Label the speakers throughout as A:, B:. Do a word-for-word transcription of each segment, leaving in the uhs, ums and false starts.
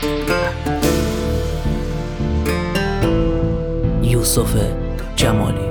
A: یوسف جمالی.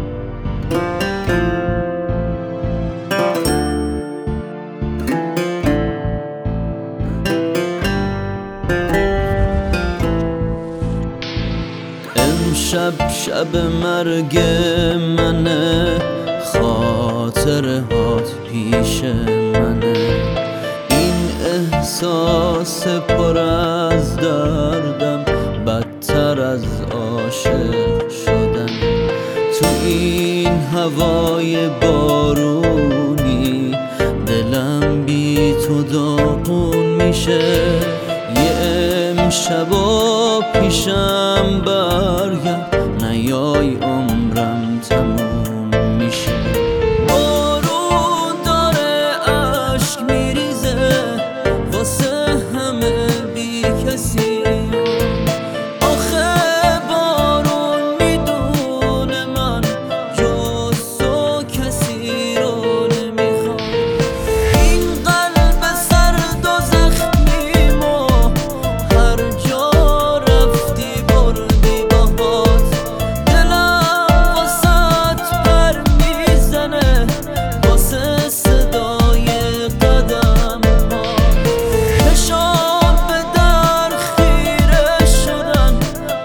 B: امشب شب مرگ منه، خاطره هات پیش منه، این احساس پر از دردم بدتر از عاشق شدن. تو این هوای بارونی دلم بی تو داغون میشه. یه امشبا پیشم برگرد، نیای عمرم تموم میشه. بارون داره عشق میریزه واسه همه بی کسی. آخه بارون میدونه من جز تو کسی رو نمیخوام. این قلب سرد و زخمیمو هر جا رفتی بردی باهات. دلم واسط پر میزنه واسه صدای قدم ها. چشام به در خیره شدن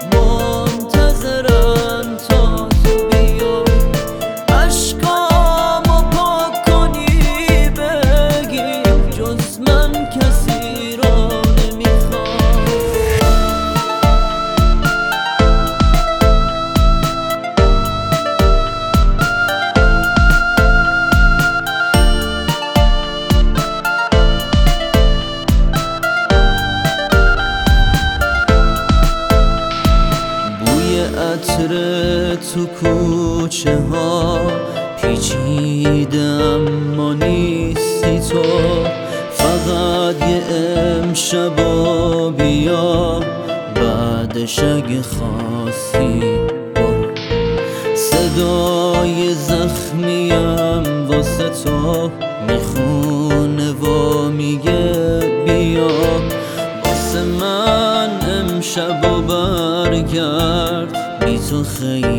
B: منتظرن تا تو بیای. عشقامو پاک کنی بگی جز من کسی رو نمیخوام. بوی عطر تو کوچه ها پیچیده اما نیستی تو. فقط یه امشبا بیا، بعدش اگه خواستی برو. صدای زخمیم واسه تو میخونه و میگه بیا. واسه من امشبا برگرد، بی تو خیلی